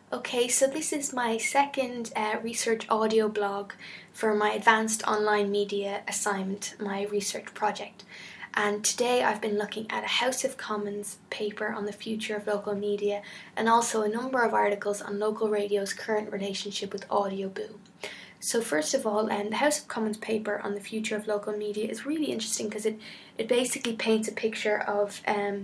Okay, so this is my second research audio blog for my advanced online media assignment, my research project. And today I've been looking at a House of Commons paper on the future of local media and also a number of articles on local radio's current relationship with Audioboo. So first of all, the House of Commons paper on the future of local media is really interesting because it basically paints a picture of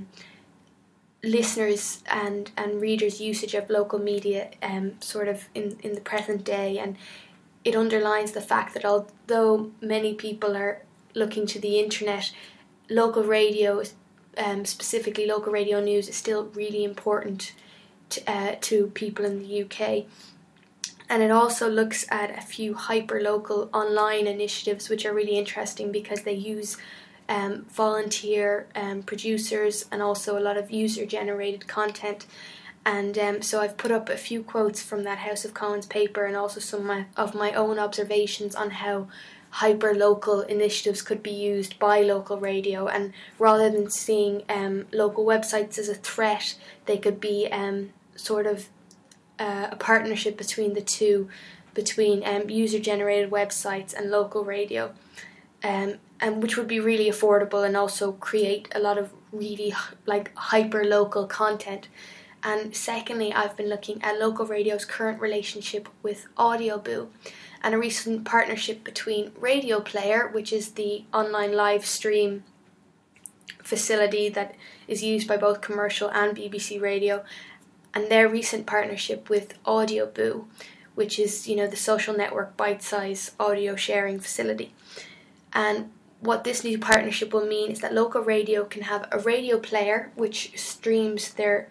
listeners and readers' usage of local media sort of in the present day, and it underlines the fact that although many people are looking to the internet, local radio, specifically local radio news, is still really important to people in the UK. And it also looks at a few hyper-local online initiatives which are really interesting because they use volunteer producers and also a lot of user-generated content. And so I've put up a few quotes from that House of Commons paper and also some of my own observations on how hyper-local initiatives could be used by local radio, and rather than seeing local websites as a threat, they could be sort of a partnership between the two, between user-generated websites and local radio, and which would be really affordable and also create a lot of really hyper-local content. And secondly, I've been looking at local radio's current relationship with Audioboo and a recent partnership between Radio Player, which is the online live stream facility that is used by both commercial and BBC Radio, and their recent partnership with Audioboo, which is, the social network bite-size audio sharing facility. And what this new partnership will mean is that local radio can have a radio player which streams their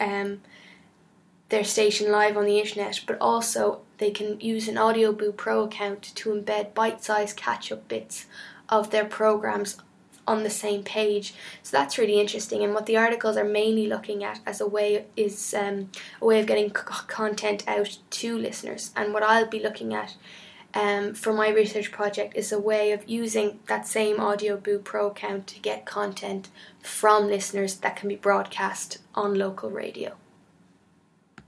station live on the internet, but also they can use an Audioboo Pro account to embed bite-sized catch-up bits of their programs on the same page. So that's really interesting, and what the articles are mainly looking at as a way of getting content out to listeners. And what I'll be looking at for my research project is a way of using that same Audioboo Pro account to get content from listeners that can be broadcast on local radio.